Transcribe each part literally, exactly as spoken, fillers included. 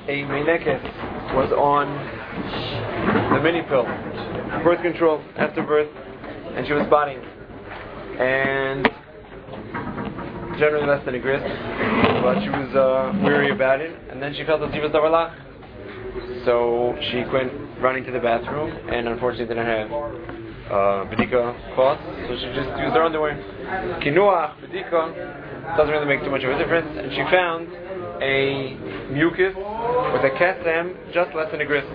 a Meineket was on the mini pill, birth control after birth, and she was spotting, and generally less than a grist, but she was uh, weary about it, and then she felt that she was davarlach, so she went running to the bathroom, and unfortunately didn't have uh, bedika cloth, so she just used her underwear. Kinuach, bedika, doesn't really make too much of a difference, and she found a mucus with a kesem just less than a grist.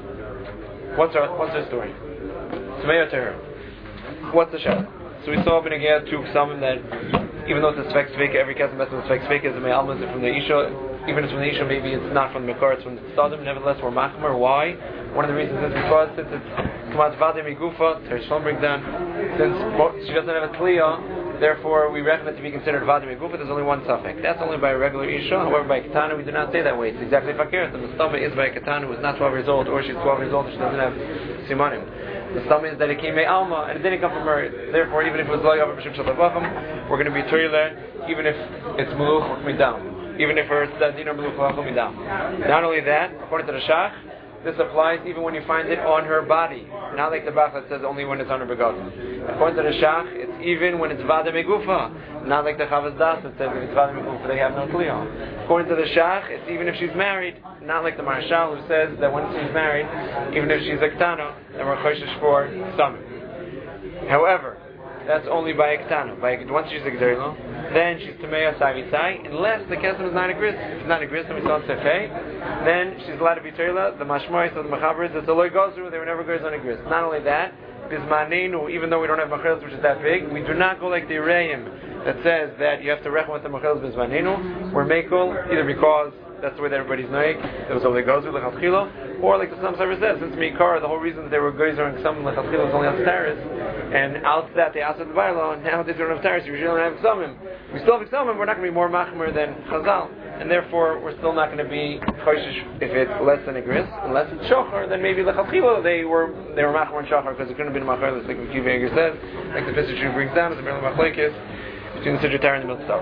What's her, what's her story? Smeya to her. What's the shot? So we saw Benegea took some that, even though it's a spek sveka, every kesem that's a spek sveka is a me'alma, is it from the isha? Even if it's from the isha, maybe it's not from the Mekar, it's from the Tzadim. Nevertheless, we're machmer. Why? One of the reasons is because since it's Kamat Vade Migufa, her phone breaks down, since she doesn't have a Tliya, therefore we reckon it to be considered Vade Migufa, there's only one suffix. That's only by a regular isha. However, by a Ketana, we do not say that way. It's exactly fakir. The Mustama is by a Ketana who is not twelve years old, or she's twelve years old and she doesn't have Simanim. The Mustama is that it came by Alma, and it didn't come from her. Therefore, even if it was Lo Yavar B'Shem Shalabachim, we're going to be Toile, even if it's Muluch or Midam. Even if her Tzadin or Muluch or Midam. Not only that, according to the Shach, this applies even when you find it on her body. Not like the Bach that says only when it's on her begotten. According to the Shach, it's even when it's Vada Megufa. Not like the Chavaz Das that says if it's Vada Megufa they have no Klion. According to the Shach, it's even if she's married. Not like the Marshal who says that when she's married, even if she's a Ktana, then we're Choshesh for Stomach. However, that's only by a Ktana. By, once she's a Gzerilo, then she's Tameya Savitai, unless the Kesem is not a grist. If it's not a grist, and we saw Sefei, then she's allowed to be Terila. The Mashmois of the Mechaber is that the Loi Gozru, they were never goes on a grist. Not only that, Bismanenu, even though we don't have Machelis which is that big, we do not go like the Reim that says that you have to reckon with the Machelis Bismanenu. We're Mekel, either because that's the way that everybody's knowing, it was only Gozru, Lechatchilo, or like the Sam Sarver says, since Mikar, the whole reason that they were Gozru and some Lechatchilo was only on Taris, and out that they asked the Bailo, and now they don't have Taris, you usually don't have Xamim. We still have Xamim, we're not going to be more Machmer than Chazal, and therefore we're still not going to be Choshesh if it's less than a grist. Unless it's Shochar, then maybe Lechatchilo they were they were Machmer and Shochar because it couldn't have been Machmer, like Kiva Eger says, like the Pesach Tree brings down, as the Merlin Machlekes, between the Siddur and the Mitzvah.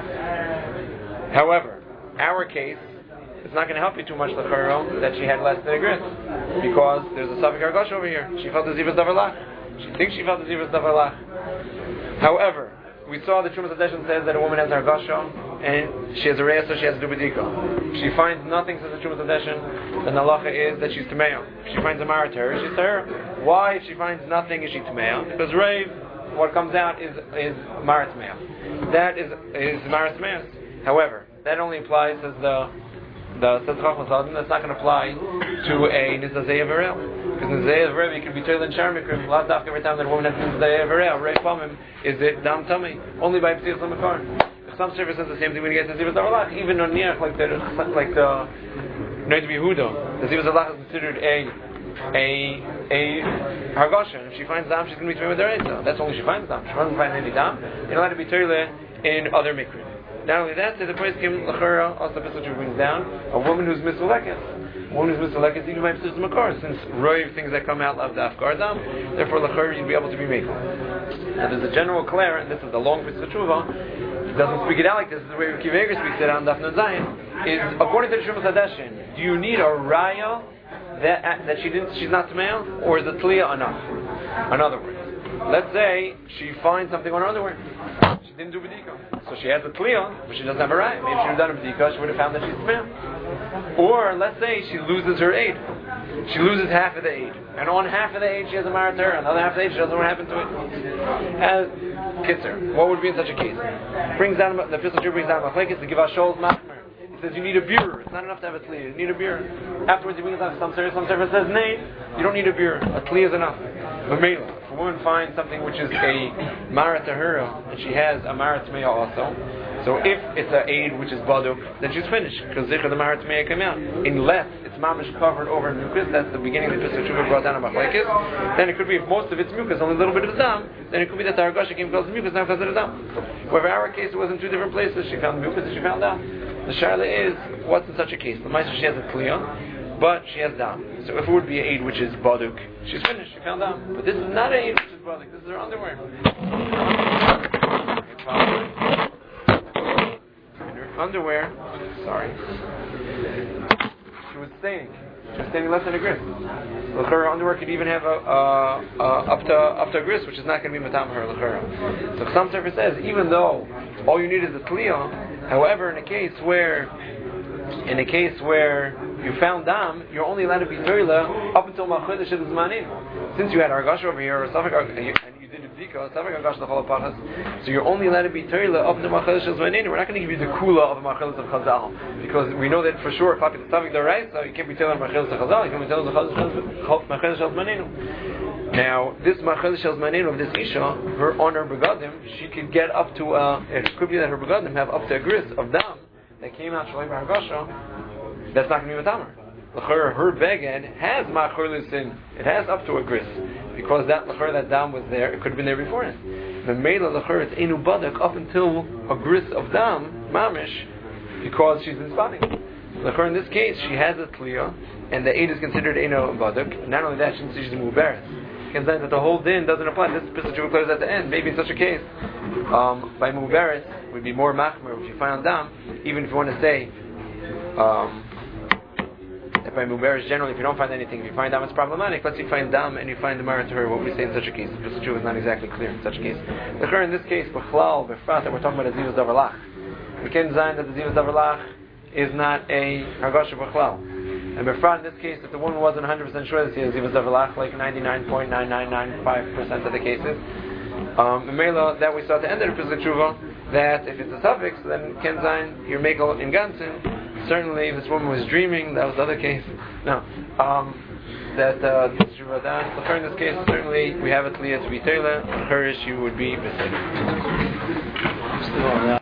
However, our case, it's not going to help you too much, Lecharo, that she had less than a grist, because there's a Safik Argosh over here. She felt the Zivas Davarlach. She thinks she felt the Zivas Davarlach. However, we saw the Trumas Adeshan says that a woman has an Argosha, and she has a Reya, so she has a Dubadiko. She finds nothing, says the Trumas Adeshan, the Nalacha is that she's Tameo. She finds a Mara to her, she's to her. Why, if she finds nothing, is she Tameo? Because Rave, what comes out is is Mara Tameo. That is, is Mara Tameo. However, that only applies as the The Tzadchach that's not going to apply to a Nizazei Avarel. Because Nizazei Avarel, you can be told in Sharmikrim, lot of every time that a woman has Nizazei Avarel, Ray Pamim, is it Dam Tummy? Only by P'tiyas Lamakar. Some service says the same thing when you get to Zivas Avarlach, even on Niach, like the, like the Noid Yehuda. The Zivas Avarlach is considered a a a Hargosha. If she finds Dam, she's going to be Tummy with her Eitzah. That's only she finds Dam. She doesn't find any Dam. You're allowed to be told in other Mikrim. Not only that, the place came Lachara, also the Pesach brings down a woman who's misulekes. A woman who's misulekes, even by Pesach Makar, since Roiv, things that come out of the Afkar Dam, therefore Lachara you'd be able to be makel. Now there's a general Claire, and this is the long Pesach Tshuva, it doesn't speak it out like this, this is the way Kiva Eger speaks it out on Daf Nun Zayin, is according to the Shumas Hadeshin, do you need a Raya that, that she didn't, she's not Tameo, or is the Tliya enough? In other words, let's say she finds something on her underwear. She didn't do B'dika. So she has a Tliya, but she doesn't have a right. Maybe if she would have done a B'dika, she would have found that she's Tameo. Or, let's say, she loses her aid. She loses half of the aid. And on half of the aid, she has a Marater. Another half of the aid, she doesn't know what happened to it. As Kitzer, what would be in such a case? Brings down, the Epistle brings down Machlekes to give us Shol's Machmer. He says you need a beer. It's not enough to have a Tliya. You need a beer. Afterwards, he brings down some service. Some service says, nay, you don't need a beer. A Tliya is enough. But maybe, if a woman finds something which is a Mara Tahura, and she has a Mara Tmeya also, so if it's an aid which is Baduk, then she's finished, because Zikr the Mara Tmeya came out. Unless it's Mamish covered over in Mukas, that's the beginning of the Pesach Tshuva brought down on Machlekes, then it could be if most of it's Mukas, only a little bit of Dam, then it could be that the Hargosha came because of Mukas, not because of the Dam. However, our case, it was in two different places. She found Mukas and she found Dam. The Sharla is, what's in such a case? The Maisa, she has a Tliya, but she has Dam. So if it would be an aid which is Baduk, she's finished, she found Dam. But this is not an aid which is Baduk, this is her underwear. In her underwear, sorry. staining. She was staining less than a gris. L'chera underwear could even have a, a, a up to up to a gris, which is not going to be matam her l'chera. So some surfer says even though all you need is a tliya, however, in a case where in a case where you found dam, you're only allowed to be toila up until malchus is manin. Since you had argash over here, or safek, and you did a bdika, safek argash l'chol pachas, so you're only allowed to be toila up until malchus is manin. We're not going to give you the kula of malchus of chazal, because we know that for sure. Safek the right, so you can't be toila malchus of chazal. You can't be toila malchus of manin. Now, this malchus of manin of this isha, her on her begadim, she could get up to a. It could be that her begadim have up to a gris of dam that came out shalei b'hargasha. That's not going to be matamer. L'chor, her beged has machor lisin. It has up to a gris because that l'chor, that dam was there. It could have been there beforehand. The meila l'chor, it's enu badak up until a gris of dam mamish because she's in spotting. L'chor, in this case, she has a tliya, and the aid is considered enu badak. Not only that, since she's mubaris, can say that the whole din doesn't apply. This pisuchu clears at the end. Maybe in such a case, um, by mubaris would be more machmer if you find dam. Even if you want to say. Um, If by mubaris generally, if you don't find anything, if you find dam, it's problematic. Let's say you find dam and you find the merit to her. What would we say in such a case? The situation is not exactly clear in such a case. The in this case, b'chlal, b'frat, that we're talking about a zivas davarlach. We can design that the zivas davarlach is not a hargasha b'chlal. And b'frat, in this case, if the woman wasn't one hundred percent sure that she has zivas davarlach, like ninety-nine point nine nine nine five percent of the cases, um, Mela, that we saw at the end of the Pesach Tshuva, that if it's a suffix, then ken zayin, you're mekel in gansin. Certainly, if this woman was dreaming, that was the other case. No, um, that uh, in this case, certainly we have a tliya to be teila. Her issue would be beseder.